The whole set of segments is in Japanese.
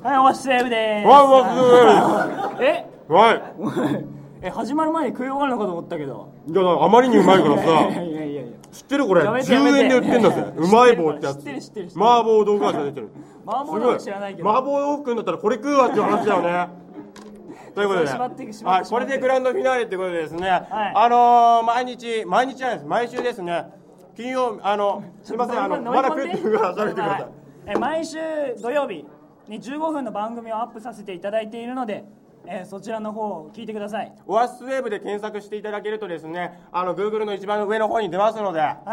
はい、オアシスウェーブでーす。 はい。 始まる前に食い終わるのかと思ったけど。 いや、あまりにうまいからさ。 いや。 知ってるこれ、10円で売ってんだぜ。うまい棒ってやつ。 知ってる。 麻婆豆腐味が出てる。 麻婆豆腐知らないけど。 麻婆豆腐食うんだったらこれ食うわっていう話だよね。ということで、はい、これでグランドフィナーレってことでですね、毎日じゃないです、毎週ですね、金曜、すみません、まだ食ってるから喋ってください。毎週土曜日に15分の番組をアップさせていただいているので、そちらの方を聞いてください。 オアシスウェーブで検索していただけるとですね、Google の一番上の方に出ますので、はい。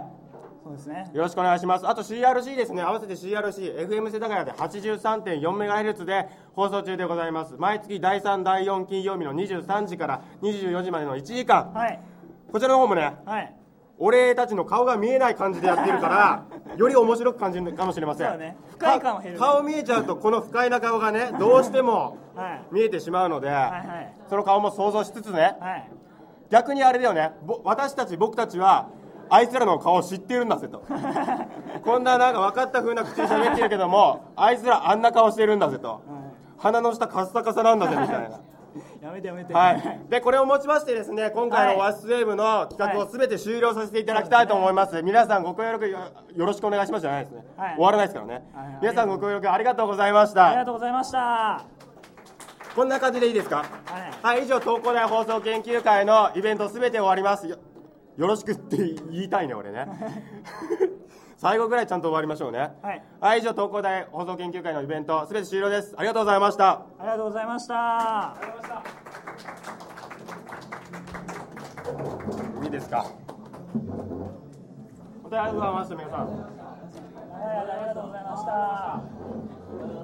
そうですね。 よろしくお願いします。あと CRC ですね、合わせて CRC、FM 世田谷で 83.4MHz で放送中でございます。毎月第3、第4金曜日の23時から24時までの1時間。はい。こちらの方もね、はい。俺たちの顔が見えない感じでやってるから、より面白く感じるかもしれません。 そうね。不快感は減る、ね。 顔見えちゃうと、この不快な顔がね、どうしても見えてしまうので、その顔も想像しつつね、逆にあれだよね、僕たちは、あいつらの顔を知っているんだぜと。こんななんか分かった風な口で喋ってるけども、あいつらあんな顔してるんだぜと。鼻の下カッサカサなんだぜみたいな。 やめて。 はい。で、これをもちましてですね、今回のオアシスウェーブの企画を全て終了させていただきたいと思います。皆さんご協力よろしくお願いしますじゃないですね。終わらないですからね。皆さんご協力ありがとうございました。 ありがとうございました。 こんな感じでいいですか？はい。以上、東工大放送研究会のイベント全て終わります。よろしくって言いたいね、俺ね。最後ぐらいちゃんと終わりましょうね。はい、以上、東工大放送研究会のイベント、すべて終了です。ありがとうございました。 ありがとうございました。 いいですか？本当にありがとうございました、皆さん。 ありがとうございました。